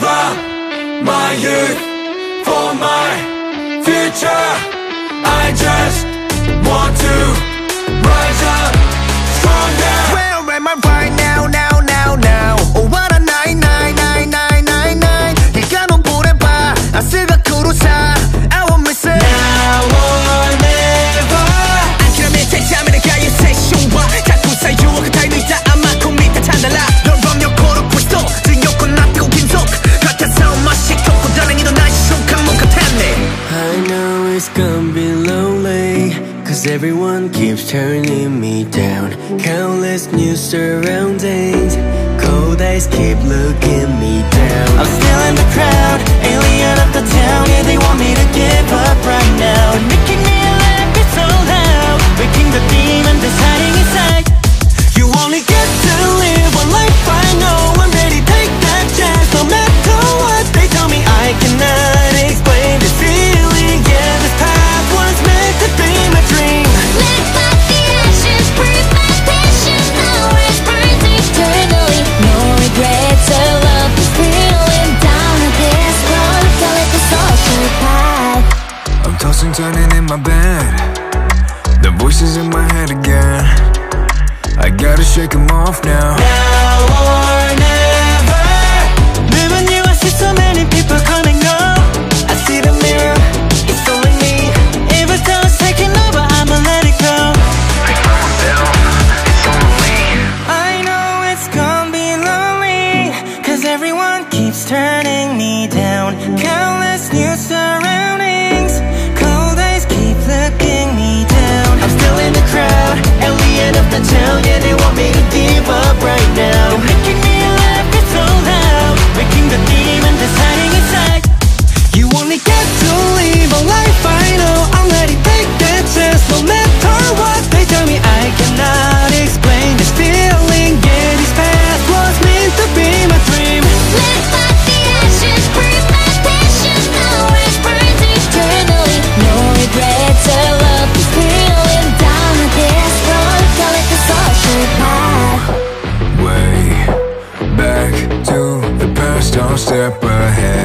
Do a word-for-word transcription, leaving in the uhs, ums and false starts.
give up my youth for my future. I just want to rise up stronger. Where am I right now, now, now, now? Oh, what a night, night, night, night, night, night. 네가 넌 보내봐, 아스가 쿠루사. I won't miss it. Now or never. 안키라면 대자면에 가요 세션과 자꾸 사유와 그 타임이 다 아마 코미타 찬달라. 널 보며 고르고 있어 증욕고 납고 긴속 같아서 맛이 겹고 다행히도 날 시속한 목 같았네. I know it's gonna be lonely, cause everyone keeps turning me down. Countless new surroundings, cold eyes keep looking me down. I'm still in the crowd, alien of the town. Yeah, they want me to give up right now, making me laugh, it's so loud, waking the demon that's hiding inside. You only get to live one life, I know. I'm ready, take that chance, no matter what they tell me. I cannot explain this feeling. Yeah, this path was meant to be my dream. Lit by the ashes, breathe my passion. Now it burns eternally. No regrets, I love this feeling. Down to this road, call it the social path. I'm tossing, turning in my bed. The voices in my head again. I gotta shake them off now. Now or never. Living you, I see so many people coming up. I see the mirror, it's only me. Every time it's taking over, I'ma let it go. I know it's gonna be lonely, cause everyone keeps turning me down. Countless new surroundings, cold eyes keep looking me down. I'm still in the crowd, alien of the town. Yeah, they want me to give up right now, making me laugh, it's so loud, waking the demon that's hiding inside. You only get to live a life, I know. I'm ready, take that chance, no matter what they tell me. I cannot explain this feeling. Yeah, this path was meant to be my dream. Lit by the ashes, breathe my passion. Now it burns eternally. No regrets, I love this feeling. Down to this road, call it the social path. Way back to the past, I'll step ahead.